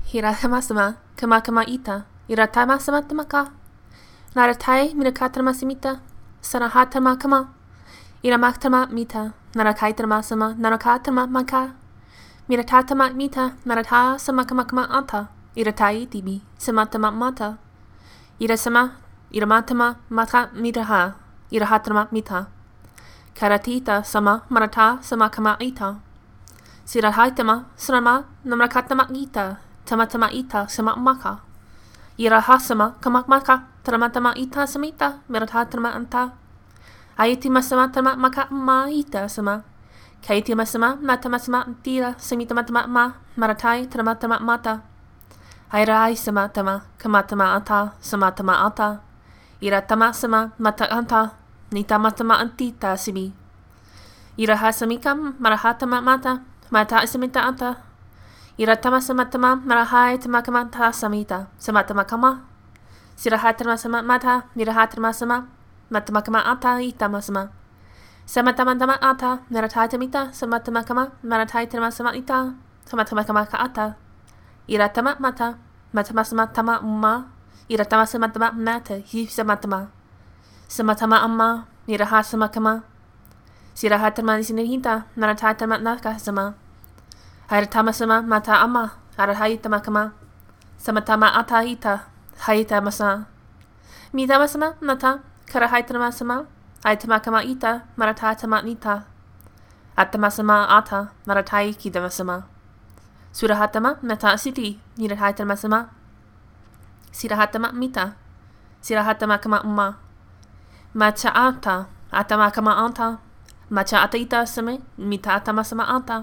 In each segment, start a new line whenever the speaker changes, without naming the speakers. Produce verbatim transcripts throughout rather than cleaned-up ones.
Hirahamasama, kamakama ita, iratamasama tamaka. Naratai mirakatamasimita, sanahatama kama. Iramatama mita, narakaitaramasama, narakatama maka. Miratatama mita, narata samakamakama anta, iratai tibi, samatama mata. Irasama, iramatama mata mitaha, irahatama mita. Karatita sama marata samakama ita. Sirahaitama, sanama, namakatama ita. Tamatama ita sama maka. Irahasama kamakmaka taramatama ita samita miratatama anta. Aitima sama tama maka ma ita sama. Kaitima sama matama sama antira samitamatama ma maratai taramatama mata. Airai sama tama kamatama anta samatama anta. Iratama sama mata anta nitamatama antita simi. Irahasamikam marahatama mata mata samita anta. Iratama samatama marahai tamakamata samita samatama kama. Sirahatama sama mata nirahatama sama matamakama ata itama sama. Samatama tama ata nirahatamita samatama kama maratai tama sama ita samatama kama ka ata. Iratama mata matama samatama umma. Iratama samatama mata hi samatama. Samatama amma nirahasama kama. Sirahatama sinihita naratatama naka sama. Haritama sama mata ama, arahaitama kama. Samatama ata ita, haitama sama. Mitama sama mata, karahaitama sama. Haitama kama ita, maratatama nita. Atama sama ata, maratai kitama sama. Surahatama mata siti, nirahaitama sama. Sirahatama mita. Sirahatama kama umma. Macha ata, atama kama anta. Macha ata ita sama, mita atama sama anta.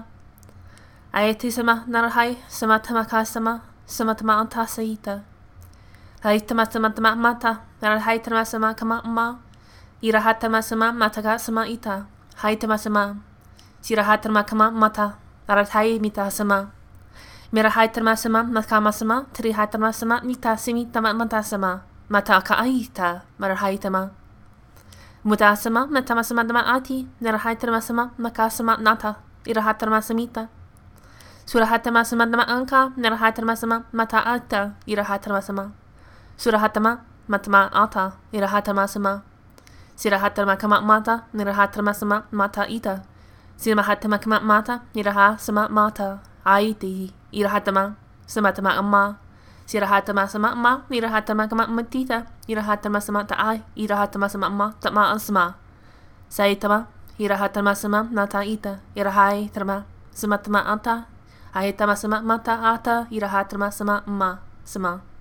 Ayati sama narahai samatama kasama samatama anta saita. Haitama samatama mata narahai tama sama kama umma. Irahatama sama mataka sama ita. Haitama sama. Sirahatama kama mata narahai mita sama. Mirahaitama sama makama sama trihatama sama nita simi tama mata sama. Mata ka aita marahaitama. Muta sama matama sama dama ati narahaitama sama makasama nata. Irahatama samita. Surahatama samatama anka, nirahatama sama mata ata, irahatama sama. Surahatama matama ata, irahatama sama. Sirahatama kama mata, nirahatama sama mata ita. Sirahatama kama mata, niraha sama mata, aiti, irahatama, samatama amma. Sirahatama sama amma, nirahatama kama matita, irahatama sama taai, irahatama sama amma, tama asma. Saitama, irahatama sama mata ita, irahai tama, samatama anta. Ahitama sama mata ata irahatama sama ma sama.